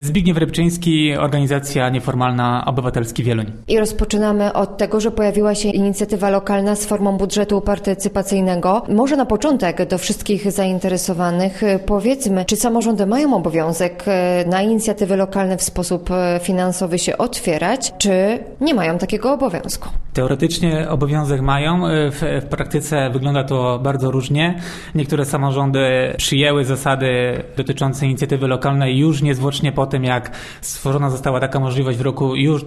Zbigniew Rybczyński, organizacja nieformalna Obywatelski Wieluń. I rozpoczynamy od tego, że pojawiła się inicjatywa lokalna z formą budżetu partycypacyjnego. Może na początek do wszystkich zainteresowanych powiedzmy, czy samorządy mają obowiązek na inicjatywy lokalne w sposób finansowy się otwierać, czy nie mają takiego obowiązku? Teoretycznie obowiązek mają, w praktyce wygląda to bardzo różnie. Niektóre samorządy przyjęły zasady dotyczące inicjatywy lokalnej już niezwłocznie po tym, jak stworzona została taka możliwość w roku już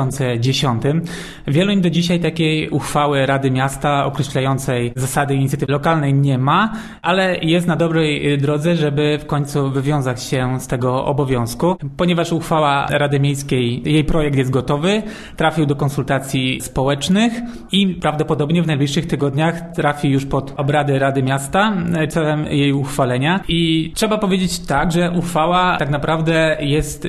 2010. Wieluń do dzisiaj takiej uchwały Rady Miasta określającej zasady inicjatywy lokalnej nie ma, ale jest na dobrej drodze, żeby w końcu wywiązać się z tego obowiązku, ponieważ uchwała Rady Miejskiej, jej projekt jest gotowy, trafił do konsultacji społecznych i prawdopodobnie w najbliższych tygodniach trafi już pod obrady Rady Miasta celem jej uchwalenia. I trzeba powiedzieć tak, że uchwała tak naprawdę jest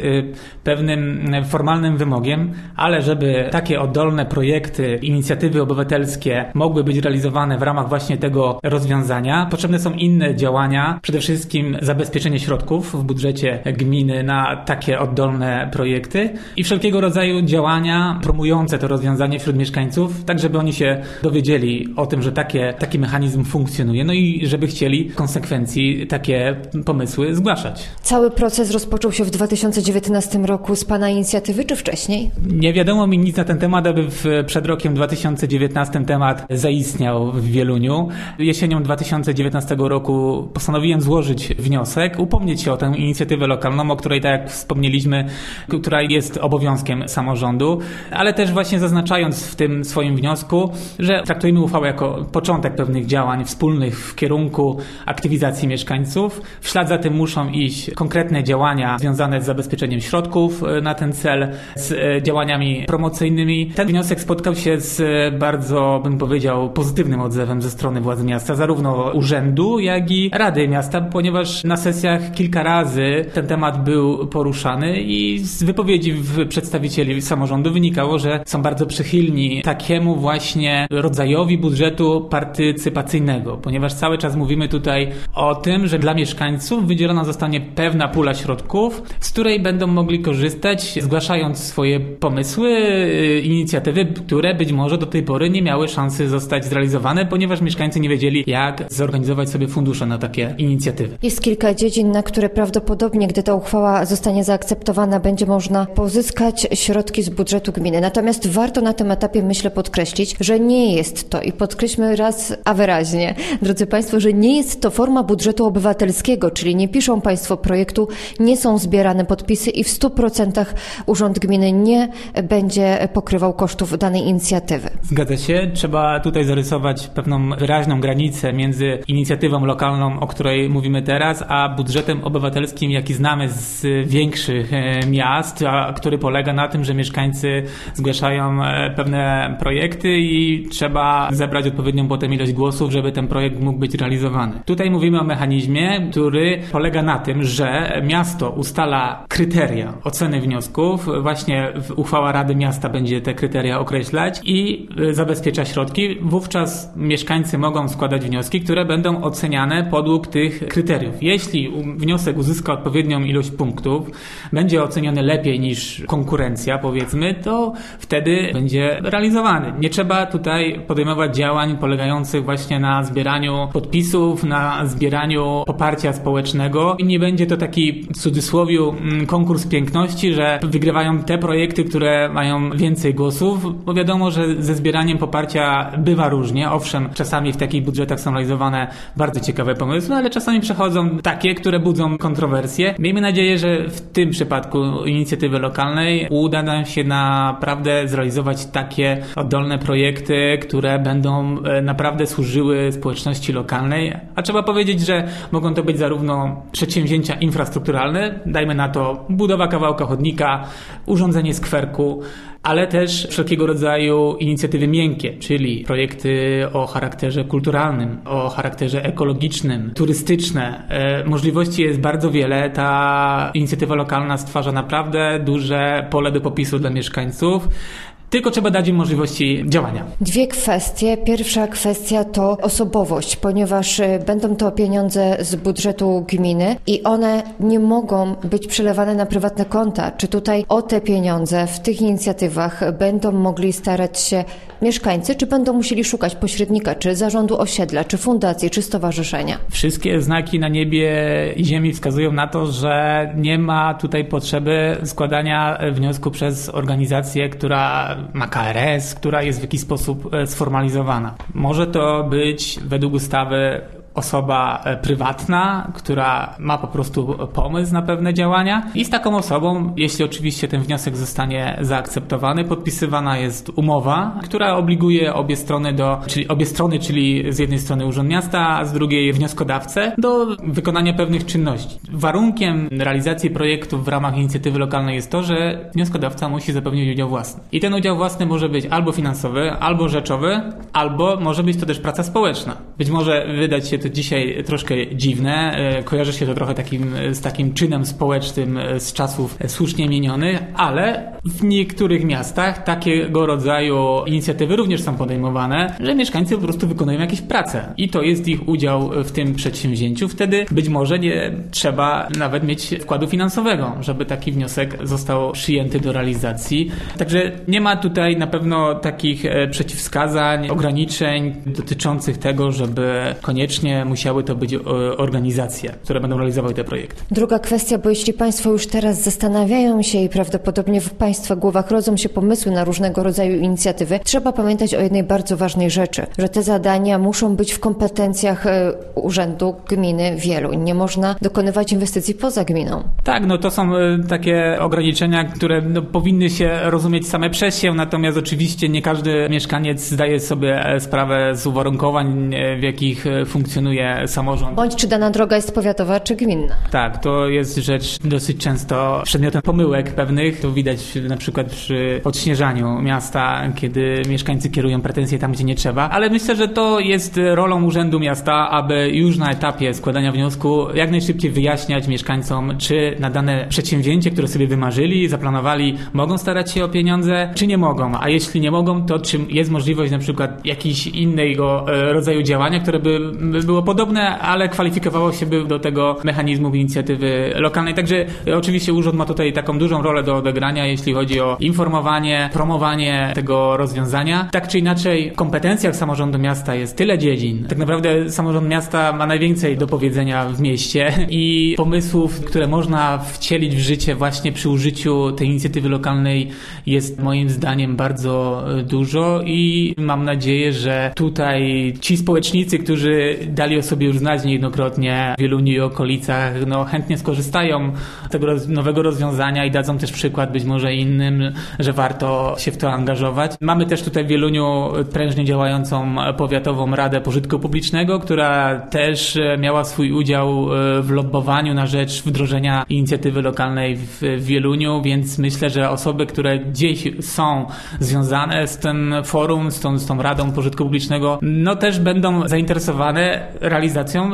pewnym formalnym wymogiem, ale żeby takie oddolne projekty, inicjatywy obywatelskie mogły być realizowane w ramach właśnie tego rozwiązania, potrzebne są inne działania, przede wszystkim zabezpieczenie środków w budżecie gminy na takie oddolne projekty i wszelkiego rodzaju działania promujące to rozwiązanie wśród mieszkańców, tak żeby oni się dowiedzieli o tym, że taki mechanizm funkcjonuje, no i żeby chcieli w konsekwencji takie pomysły zgłaszać. Cały proces rozpoczął się w 2019 roku z Pana inicjatywy, czy wcześniej? Nie wiadomo mi nic na ten temat, aby przed rokiem 2019 temat zaistniał w Wieluniu. Jesienią 2019 roku postanowiłem złożyć wniosek, upomnieć się o tę inicjatywę lokalną, o której, tak jak wspomnieliśmy, która jest obowiązkiem samorządu, ale też właśnie zaznaczając w tym swoim wniosku, że traktujemy uchwałę jako początek pewnych działań wspólnych w kierunku aktywizacji mieszkańców. W ślad za tym muszą iść konkretne działania związane z zabezpieczeniem środków na ten cel, z działaniami promocyjnymi. Ten wniosek spotkał się z bardzo, bym powiedział, pozytywnym odzewem ze strony władz miasta, zarówno urzędu, jak i Rady Miasta, ponieważ na sesjach kilka razy ten temat był poruszany i z wypowiedzi przedstawicieli samorządu wynikało, że są bardzo przychylni takiemu właśnie rodzajowi budżetu partycypacyjnego, ponieważ cały czas mówimy tutaj o tym, że dla mieszkańców wydzielona zostanie pewna pula środków, z której będą mogli korzystać, zgłaszając swoje pomysły, inicjatywy, które być może do tej pory nie miały szansy zostać zrealizowane, ponieważ mieszkańcy nie wiedzieli, jak zorganizować sobie fundusze na takie inicjatywy. Jest kilka dziedzin, na które prawdopodobnie, gdy ta uchwała zostanie zaakceptowana, będzie można pozyskać środki z budżetu gminy. Natomiast warto na tym etapie, myślę, podkreślić, że nie jest to, i podkreślmy raz a wyraźnie, drodzy Państwo, że nie jest to forma budżetu obywatelskiego, czyli nie piszą Państwo projektu, nie są zbierane podpisy i w 100% Urząd Gminy nie będzie pokrywał kosztów danej inicjatywy. Zgadza się. Trzeba tutaj zarysować pewną wyraźną granicę między inicjatywą lokalną, o której mówimy teraz, a budżetem obywatelskim, jaki znamy z większych miast, a który polega na tym, że mieszkańcy zgłaszają pewne projekty i trzeba zebrać odpowiednią potem ilość głosów, żeby ten projekt mógł być realizowany. Tutaj mówimy o mechanizmie, który polega na tym, że miasto ustala kryteria oceny wniosków, właśnie uchwała Rady Miasta będzie te kryteria określać i zabezpiecza środki. Wówczas mieszkańcy mogą składać wnioski, które będą oceniane podług tych kryteriów. Jeśli wniosek uzyska odpowiednią ilość punktów, będzie oceniony lepiej niż konkurencja, powiedzmy, to wtedy będzie realizowany. Nie trzeba tutaj podejmować działań polegających właśnie na zbieraniu podpisów, na zbieraniu poparcia społecznego i nie będzie to taki, w cudzysłowiu, konkurs piękności, że wygrywają te projekty, które mają więcej głosów, bo wiadomo, że ze zbieraniem poparcia bywa różnie. Owszem, czasami w takich budżetach są realizowane bardzo ciekawe pomysły, ale czasami przechodzą takie, które budzą kontrowersje. Miejmy nadzieję, że w tym przypadku inicjatywy lokalnej uda nam się naprawdę zrealizować takie oddolne projekty, które będą naprawdę służyły społeczności lokalnej, a trzeba powiedzieć, że mogą to być zarówno przedsięwzięcia infrastrukturalne, dajmy na to budowa kawałka chodnika, urządzenie skwerku, ale też wszelkiego rodzaju inicjatywy miękkie, czyli projekty o charakterze kulturalnym, o charakterze ekologicznym, turystyczne. Możliwości jest bardzo wiele. Ta inicjatywa lokalna stwarza naprawdę duże pole do popisu dla mieszkańców. tylko trzeba dać im możliwości działania. Dwie kwestie. Pierwsza kwestia to osobowość, ponieważ będą to pieniądze z budżetu gminy i one nie mogą być przelewane na prywatne konta. Czy tutaj o te pieniądze w tych inicjatywach będą mogli starać się mieszkańcy, czy będą musieli szukać pośrednika, czy zarządu osiedla, czy fundacji, czy stowarzyszenia? Wszystkie znaki na niebie i ziemi wskazują na to, że nie ma tutaj potrzeby składania wniosku przez organizację, która ma KRS, która jest w jakiś sposób sformalizowana. Może to być według ustawy osoba prywatna, która ma po prostu pomysł na pewne działania i z taką osobą, jeśli oczywiście ten wniosek zostanie zaakceptowany, podpisywana jest umowa, która obliguje obie strony, czyli z jednej strony Urząd Miasta, a z drugiej wnioskodawcę do wykonania pewnych czynności. Warunkiem realizacji projektów w ramach inicjatywy lokalnej jest to, że wnioskodawca musi zapewnić udział własny. I ten udział własny może być albo finansowy, albo rzeczowy, albo może być to też praca społeczna. Być może wydać się to dzisiaj troszkę dziwne, kojarzy się to trochę z takim czynem społecznym z czasów słusznie minionych, ale w niektórych miastach takiego rodzaju inicjatywy również są podejmowane, że mieszkańcy po prostu wykonują jakieś prace i to jest ich udział w tym przedsięwzięciu. Wtedy być może nie trzeba nawet mieć wkładu finansowego, żeby taki wniosek został przyjęty do realizacji. Także nie ma tutaj na pewno takich przeciwwskazań, ograniczeń dotyczących tego, żeby koniecznie musiały to być organizacje, które będą realizowały te projekty. Druga kwestia, bo jeśli Państwo już teraz zastanawiają się i prawdopodobnie w Państwa głowach rodzą się pomysły na różnego rodzaju inicjatywy, trzeba pamiętać o jednej bardzo ważnej rzeczy, że te zadania muszą być w kompetencjach urzędu gminy wielu. Nie można dokonywać inwestycji poza gminą. Tak, to są takie ograniczenia, które powinny się rozumieć same przez się, natomiast oczywiście nie każdy mieszkaniec zdaje sobie sprawę z uwarunkowań, w jakich funkcjonuje samorząd. Bądź czy dana droga jest powiatowa, czy gminna. Tak, to jest rzecz dosyć często przedmiotem pomyłek pewnych. To widać na przykład przy odśnieżaniu miasta, kiedy mieszkańcy kierują pretensje tam, gdzie nie trzeba. Ale myślę, że to jest rolą Urzędu Miasta, aby już na etapie składania wniosku jak najszybciej wyjaśniać mieszkańcom, czy na dane przedsięwzięcie, które sobie wymarzyli, zaplanowali, mogą starać się o pieniądze, czy nie mogą. A jeśli nie mogą, to czy jest możliwość na przykład jakiejś innego rodzaju działania, które by było podobne, ale kwalifikowało się by do tego mechanizmu inicjatywy lokalnej. Także oczywiście urząd ma tutaj taką dużą rolę do odegrania, jeśli chodzi o informowanie, promowanie tego rozwiązania. Tak czy inaczej, w kompetencjach samorządu miasta jest tyle dziedzin. Tak naprawdę samorząd miasta ma najwięcej do powiedzenia w mieście i pomysłów, które można wcielić w życie właśnie przy użyciu tej inicjatywy lokalnej jest moim zdaniem bardzo dużo i mam nadzieję, że tutaj ci społecznicy, którzy dali o sobie już znać niejednokrotnie w Wieluniu i okolicach, chętnie skorzystają z tego nowego rozwiązania i dadzą też przykład być może innym, że warto się w to angażować. Mamy też tutaj w Wieluniu prężnie działającą powiatową Radę Pożytku Publicznego, która też miała swój udział w lobbowaniu na rzecz wdrożenia inicjatywy lokalnej w Wieluniu, więc myślę, że osoby, które gdzieś są związane z tym forum, z tą Radą Pożytku Publicznego, też będą zainteresowane realizacją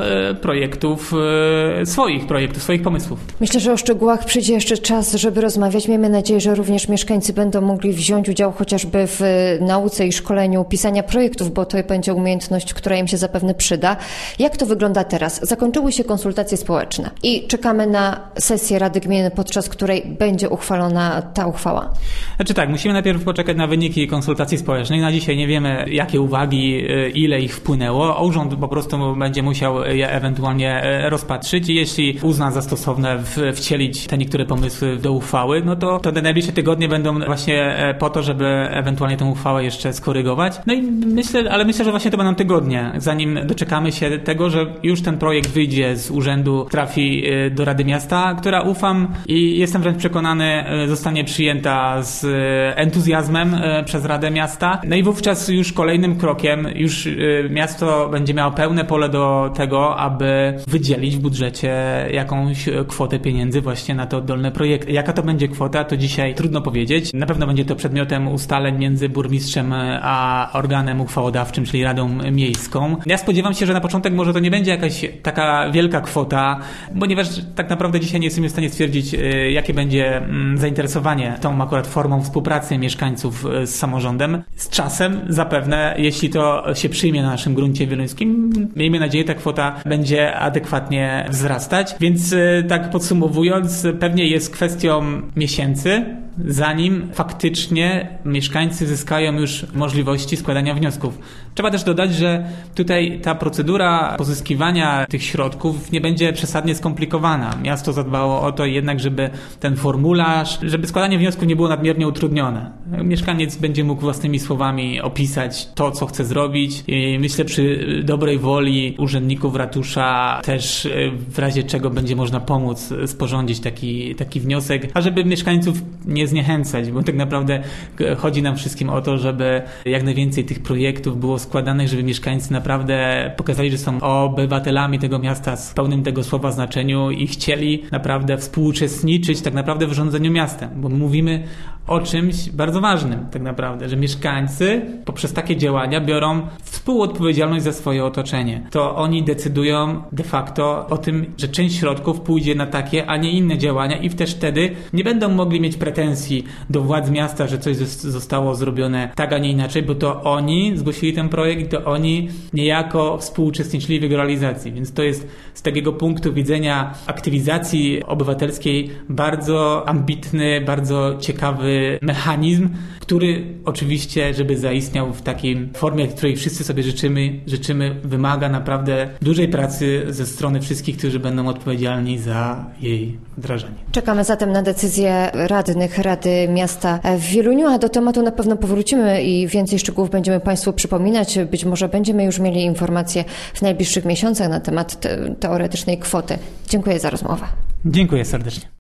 swoich pomysłów. Myślę, że o szczegółach przyjdzie jeszcze czas, żeby rozmawiać. Miejmy nadzieję, że również mieszkańcy będą mogli wziąć udział chociażby w nauce i szkoleniu pisania projektów, bo to będzie umiejętność, która im się zapewne przyda. Jak to wygląda teraz? Zakończyły się konsultacje społeczne i czekamy na sesję Rady Gminy, podczas której będzie uchwalona ta uchwała. Musimy najpierw poczekać na wyniki konsultacji społecznych. Na dzisiaj nie wiemy, jakie uwagi, ile ich wpłynęło. Urząd po prostu będzie musiał je ewentualnie rozpatrzyć i jeśli uzna za stosowne wcielić te niektóre pomysły do uchwały, to te najbliższe tygodnie będą właśnie po to, żeby ewentualnie tę uchwałę jeszcze skorygować. Myślę, że właśnie to będą tygodnie, zanim doczekamy się tego, że już ten projekt wyjdzie z urzędu, trafi do Rady Miasta, która ufam i jestem wręcz przekonany, zostanie przyjęta z entuzjazmem przez Radę Miasta. I wówczas już kolejnym krokiem, już miasto będzie miało pełne pole do tego, aby wydzielić w budżecie jakąś kwotę pieniędzy właśnie na te oddolne projekty. Jaka to będzie kwota, to dzisiaj trudno powiedzieć. Na pewno będzie to przedmiotem ustaleń między burmistrzem a organem uchwałodawczym, czyli Radą Miejską. Ja spodziewam się, że na początek może to nie będzie jakaś taka wielka kwota, ponieważ tak naprawdę dzisiaj nie jesteśmy w stanie stwierdzić, jakie będzie zainteresowanie tą akurat formą współpracy mieszkańców z samorządem. Z czasem zapewne, jeśli to się przyjmie na naszym gruncie wieluńskim, miejmy nadzieję, ta kwota będzie adekwatnie wzrastać. Więc tak podsumowując, pewnie jest kwestią miesięcy, zanim faktycznie mieszkańcy zyskają już możliwości składania wniosków. Trzeba też dodać, że tutaj ta procedura pozyskiwania tych środków nie będzie przesadnie skomplikowana. Miasto zadbało o to jednak, żeby ten formularz, żeby składanie wniosków nie było nadmiernie utrudnione. Mieszkaniec będzie mógł własnymi słowami opisać to, co chce zrobić i myślę, przy dobrej woli urzędników ratusza też w razie czego będzie można pomóc sporządzić taki wniosek, a żeby mieszkańców nie zniechęcać, bo tak naprawdę chodzi nam wszystkim o to, żeby jak najwięcej tych projektów było składanych, żeby mieszkańcy naprawdę pokazali, że są obywatelami tego miasta z pełnym tego słowa znaczeniu i chcieli naprawdę współuczestniczyć tak naprawdę w rządzeniu miastem, bo mówimy o czymś bardzo ważnym tak naprawdę, że mieszkańcy poprzez takie działania biorą współodpowiedzialność za swoje otoczenie. To oni decydują de facto o tym, że część środków pójdzie na takie, a nie inne działania i też wtedy nie będą mogli mieć pretensji do władz miasta, że coś zostało zrobione tak, a nie inaczej, bo to oni zgłosili ten projekt i to oni niejako współuczestniczyli w jego realizacji. Więc to jest z takiego punktu widzenia aktywizacji obywatelskiej bardzo ambitny, bardzo ciekawy mechanizm, który oczywiście, żeby zaistniał w takiej formie, której wszyscy sobie życzymy, wymaga naprawdę dużej pracy ze strony wszystkich, którzy będą odpowiedzialni za jej wdrażanie. Czekamy zatem na decyzję radnych Rady Miasta w Wieluniu, a do tematu na pewno powrócimy i więcej szczegółów będziemy Państwu przypominać. Być może będziemy już mieli informacje w najbliższych miesiącach na temat teoretycznej kwoty. Dziękuję za rozmowę. Dziękuję serdecznie.